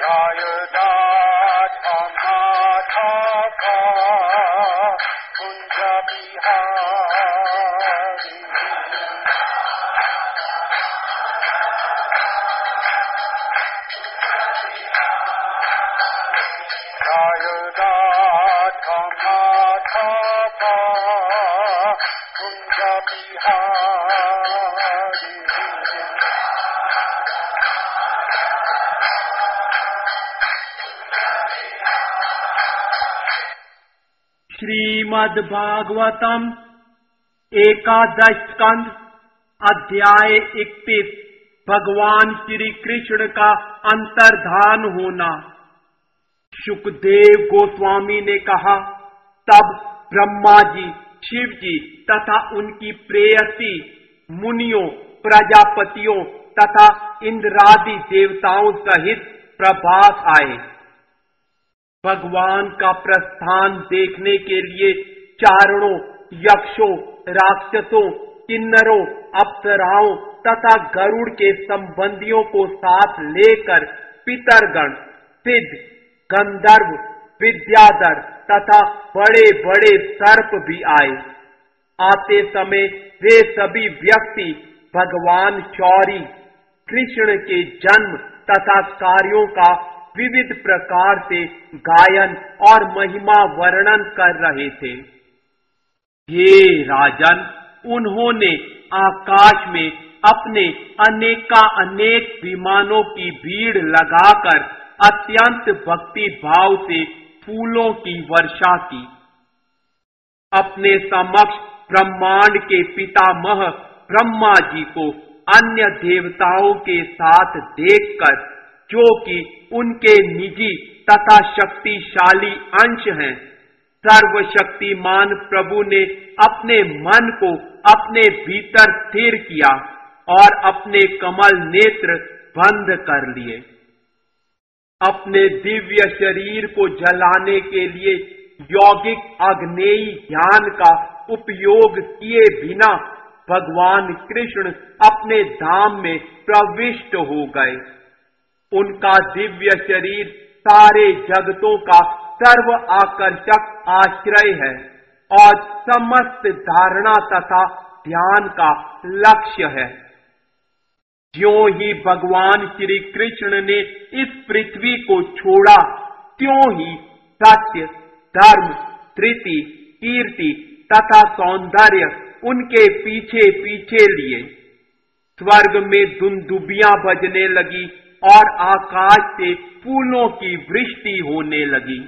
श्रीमद् भागवतम एकादश स्कंध अध्याय 31 भगवान श्री कृष्ण का अंतर्धान होना। शुकदेव गोस्वामी ने कहा, तब ब्रह्मा जी, शिव जी तथा उनकी प्रेयसी मुनियों, प्रजापतियों तथा इंद्रादि देवताओं सहित प्रभात आए। भगवान का प्रस्थान देखने के लिए चारणों, यक्षों, राक्षसों, किन्नरों, अप्सराओं तथा गरुड़ के संबंधियों को साथ लेकर पितरगण, सिद्ध, गंधर्व, विद्याधर तथा बड़े बड़े सर्प भी आए। आते समय वे सभी व्यक्ति भगवान शौरी कृष्ण के जन्म तथा कार्यों का विविध प्रकार से गायन और महिमा वर्णन कर रहे थे। हे राजन, उन्होंने आकाश में अपने अनेक विमानों की भीड़ लगाकर अत्यंत भक्ति भाव से फूलों की वर्षा की। अपने समक्ष ब्रह्मांड के पितामह ब्रह्मा जी को अन्य देवताओं के साथ देखकर, जो कि उनके निजी तथा शक्तिशाली अंश हैं, सर्वशक्तिमान प्रभु ने अपने मन को अपने भीतर स्थिर किया और अपने कमल नेत्र बंद कर लिए। अपने दिव्य शरीर को जलाने के लिए यौगिक अग्नेयी ज्ञान का उपयोग किए बिना भगवान कृष्ण अपने धाम में प्रविष्ट हो गए। उनका दिव्य शरीर सारे जगतों का सर्व आकर्षक आश्रय है और समस्त धारणा तथा ध्यान का लक्ष्य है। ज्यों ही भगवान श्री कृष्ण ने इस पृथ्वी को छोड़ा, त्यों ही सत्य, धर्म, धृति, कीर्ति तथा सौंदर्य उनके पीछे पीछे लिए। स्वर्ग में दुंदुबियां बजने लगी और आकाश से फूलों की वृष्टि होने लगी।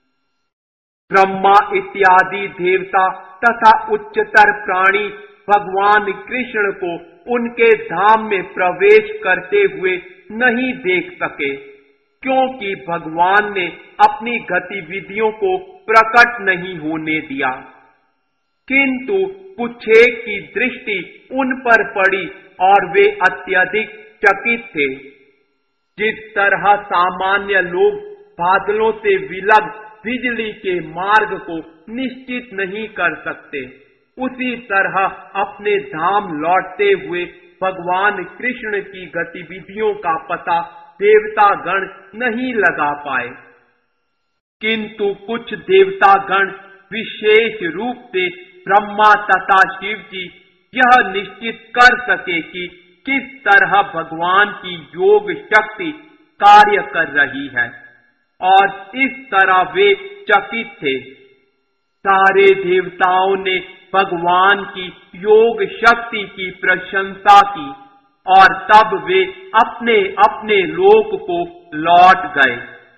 ब्रह्मा इत्यादि देवता तथा उच्चतर प्राणी भगवान कृष्ण को उनके धाम में प्रवेश करते हुए नहीं देख सके, क्योंकि भगवान ने अपनी गतिविधियों को प्रकट नहीं होने दिया। किंतु कुछेक की दृष्टि उन पर पड़ी और वे अत्यधिक चकित थे। जिस तरह सामान्य लोग बादलों से विलग बिजली के मार्ग को निश्चित नहीं कर सकते, उसी तरह अपने धाम लौटते हुए भगवान कृष्ण की गतिविधियों का पता देवतागण नहीं लगा पाए। किंतु कुछ देवतागण विशेष रूप से ब्रह्मा तथा शिव जी यह निश्चित कर सके कि किस तरह भगवान की योग शक्ति कार्य कर रही है, और इस तरह वे चकित थे। सारे देवताओं ने भगवान की योग शक्ति की प्रशंसा की और तब वे अपने अपने लोक को लौट गए।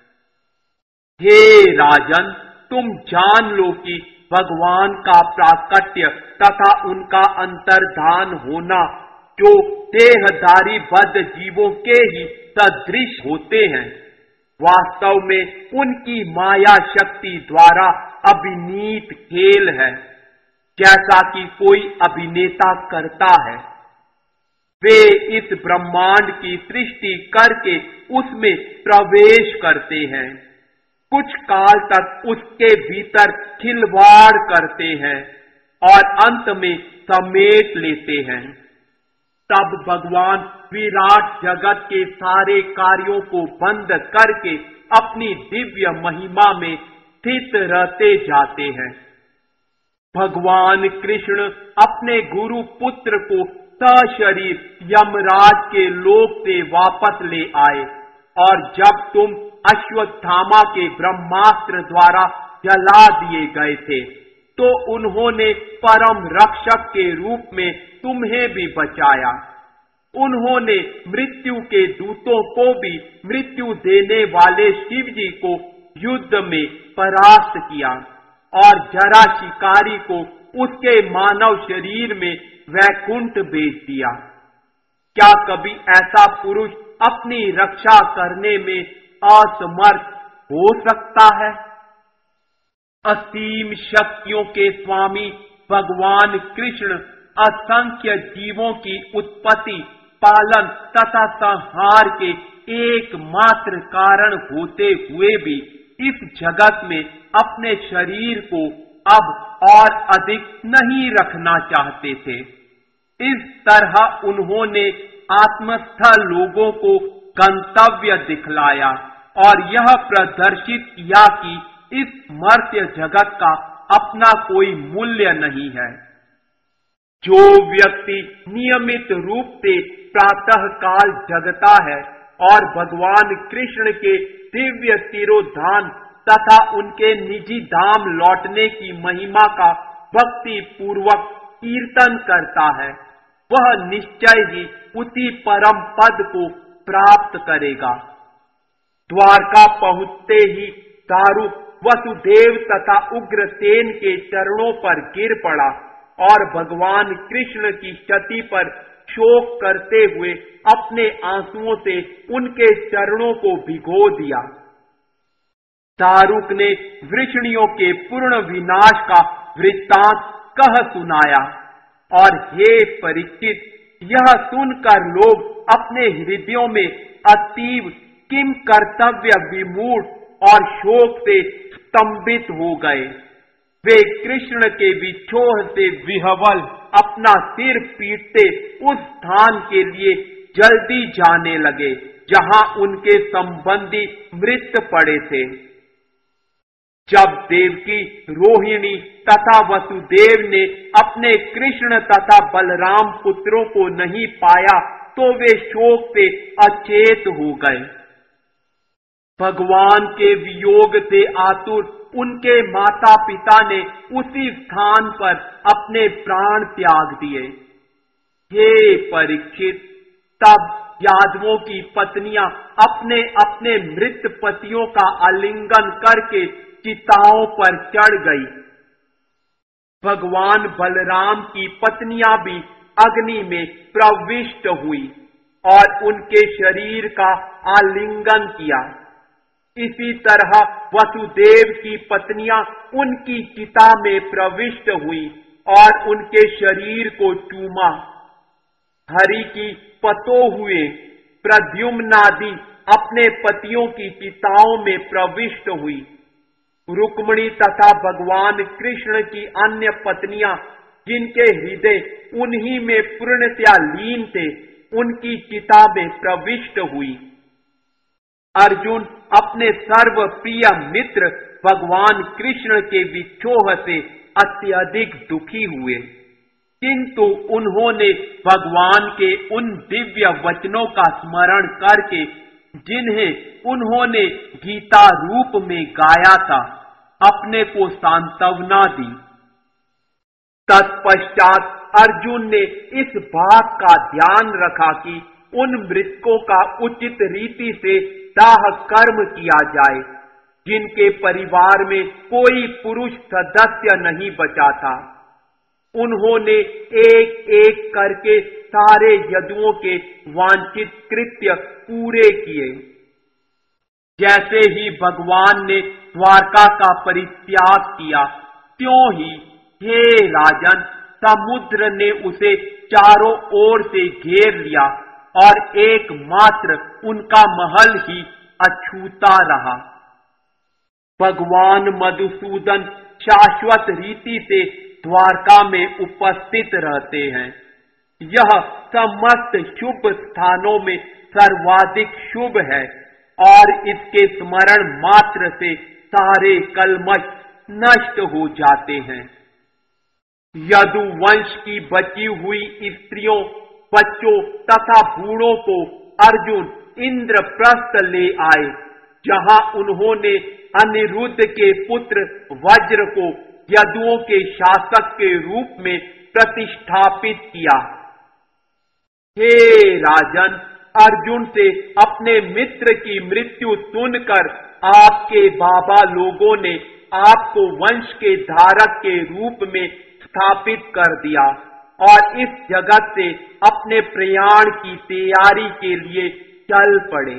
हे राजन, तुम जान लो कि भगवान का प्राकट्य तथा उनका अंतर्धान होना, जो देहधारी बद्ध जीवों के ही सदृश होते हैं, वास्तव में उनकी माया शक्ति द्वारा अभिनीत खेल है, जैसा कि कोई अभिनेता करता है। वे इस ब्रह्मांड की सृष्टि करके उसमें प्रवेश करते हैं, कुछ काल तक उसके भीतर खिलवाड़ करते हैं और अंत में समेट लेते हैं। तब भगवान विराट जगत के सारे कार्यों को बंद करके अपनी दिव्य महिमा में स्थित रहते जाते हैं। भगवान कृष्ण अपने गुरु पुत्र को सशरीर यमराज के लोक से वापस ले आए और जब तुम अश्वत्थामा के ब्रह्मास्त्र द्वारा जला दिए गए थे तो उन्होंने परम रक्षक के रूप में तुम्हें भी बचाया। उन्होंने मृत्यु के दूतों को भी मृत्यु देने वाले शिव जी को युद्ध में परास्त किया और जरा शिकारी को उसके मानव शरीर में वैकुंठ भेज दिया। क्या कभी ऐसा पुरुष अपनी रक्षा करने में असमर्थ हो सकता है? असीम शक्तियों के स्वामी भगवान कृष्ण असंख्य जीवों की उत्पत्ति, पालन तथा संहार के एकमात्र कारण होते हुए भी इस जगत में अपने शरीर को अब और अधिक नहीं रखना चाहते थे। इस तरह उन्होंने आत्मस्थ लोगों को गंतव्य दिखलाया और यह प्रदर्शित किया कि इस मर्त्य जगत का अपना कोई मूल्य नहीं है। जो व्यक्ति नियमित रूप से प्रातः काल जगता है और भगवान कृष्ण के दिव्य तिरोधान तथा उनके निजी धाम लौटने की महिमा का भक्ति पूर्वक कीर्तन करता है, वह निश्चय ही उसी परम पद को प्राप्त करेगा। द्वारका पहुंचते ही दारुक वसुदेव तथा उग्रसेन के चरणों पर गिर पड़ा और भगवान कृष्ण की क्षति पर शोक करते हुए अपने आंसुओं से उनके चरणों को भिगो दिया। दारुक ने वृषणियों के पूर्ण विनाश का वृत्तांत कह सुनाया और हे परीक्षित, यह सुनकर लोग अपने हृदयों में अतीव किम कर्तव्य विमूढ़ और शोक से स्तंभित हो गए। वे कृष्ण के विछोह से विह्वल अपना सिर पीटते उस स्थान के लिए जल्दी जाने लगे जहां उनके संबंधी मृत पड़े थे। जब देवकी, रोहिणी तथा वसुदेव ने अपने कृष्ण तथा बलराम पुत्रों को नहीं पाया तो वे शोक से अचेत हो गए। भगवान के वियोग से आतुर उनके माता पिता ने उसी स्थान पर अपने प्राण त्याग दिए। हे परीक्षित, तब यादवों की पत्नियां अपने अपने मृत पतियों का आलिंगन करके चिताओं पर चढ़ गई। भगवान बलराम की पत्नियां भी अग्नि में प्रविष्ट हुई और उनके शरीर का आलिंगन किया। इसी तरह वसुदेव की पत्नियां उनकी चिता में प्रविष्ट हुई और उनके शरीर को चूमा। हरि की पतो हुए प्रद्युम्नादि अपने पतियों की चिताओं में प्रविष्ट हुई। रुक्मिणी तथा भगवान कृष्ण की अन्य पत्नियां, जिनके हृदय उन्हीं में पूर्णतया लीन थे, उनकी चिता में प्रविष्ट हुई। अर्जुन अपने सर्व प्रिय मित्र भगवान कृष्ण के विछोह से अत्यधिक दुखी हुए, किंतु उन्होंने भगवान के उन दिव्य वचनों का स्मरण करके, जिन्हें उन्होंने गीता रूप में गाया था, अपने को सांत्वना दी। तत्पश्चात अर्जुन ने इस बात का ध्यान रखा कि उन मृतकों का उचित रीति से दाह कर्म किया जाए, जिनके परिवार में कोई पुरुष सदस्य नहीं बचा था। उन्होंने एक एक करके सारे यदुओं के वांछित कृत्य पूरे किए। जैसे ही भगवान ने द्वारका का परित्याग किया, त्यों ही हे राजन, समुद्र ने उसे चारों ओर से घेर लिया और एकमात्र उनका महल ही अछूता रहा। भगवान मधुसूदन शाश्वत रीति से द्वारका में उपस्थित रहते हैं। यह समस्त शुभ स्थानों में सर्वाधिक शुभ है और इसके स्मरण मात्र से सारे कलमश नष्ट हो जाते हैं। यदु वंश की बची हुई स्त्रियों, बच्चों तथा बूढ़ों को अर्जुन इंद्रप्रस्थ ले आए, जहां उन्होंने अनिरुद्ध के पुत्र वज्र को यदुओं के शासक के रूप में प्रतिष्ठापित किया। हे राजन, अर्जुन से अपने मित्र की मृत्यु सुनकर आपके बाबा लोगों ने आपको वंश के धारक के रूप में स्थापित कर दिया और इस जगत से अपने प्रयाण की तैयारी के लिए चल पड़े।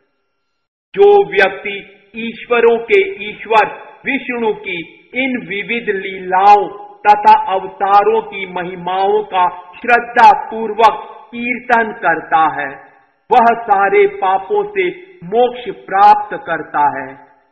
जो व्यक्ति ईश्वरों के ईश्वर विष्णु की इन विविध लीलाओं तथा अवतारों की महिमाओं का श्रद्धा पूर्वक कीर्तन करता है, वह सारे पापों से मोक्ष प्राप्त करता है।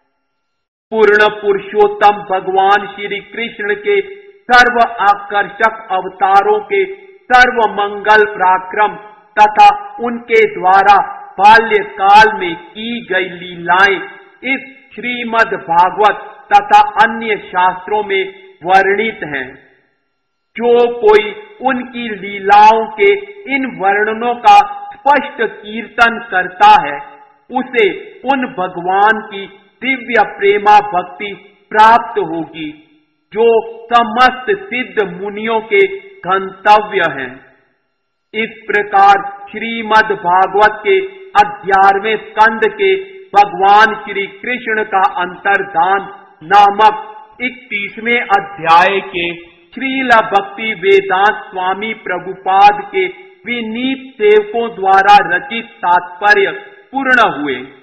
पूर्ण पुरुषोत्तम भगवान श्री कृष्ण के सर्व आकर्षक अवतारों के सर्व मंगल पराक्रम तथा उनके द्वारा बाल्यकाल में की गई लीलाएं इस श्रीमद् भागवत तथा अन्य शास्त्रों में वर्णित हैं। जो कोई उनकी लीलाओं के इन वर्णनों का स्पष्ट कीर्तन करता है, उसे उन भगवान की दिव्य प्रेमा भक्ति प्राप्त होगी, जो समस्त सिद्ध मुनियों के गंतव्य हैं। इस प्रकार श्रीमद् भागवत के 11वें स्कंद के भगवान श्री कृष्ण का अंतर्धान नामक 31वें अध्याय के श्रील भक्ति वेदांत स्वामी प्रभुपाद के विनीत सेवकों द्वारा रचित तात्पर्य पूर्ण हुए।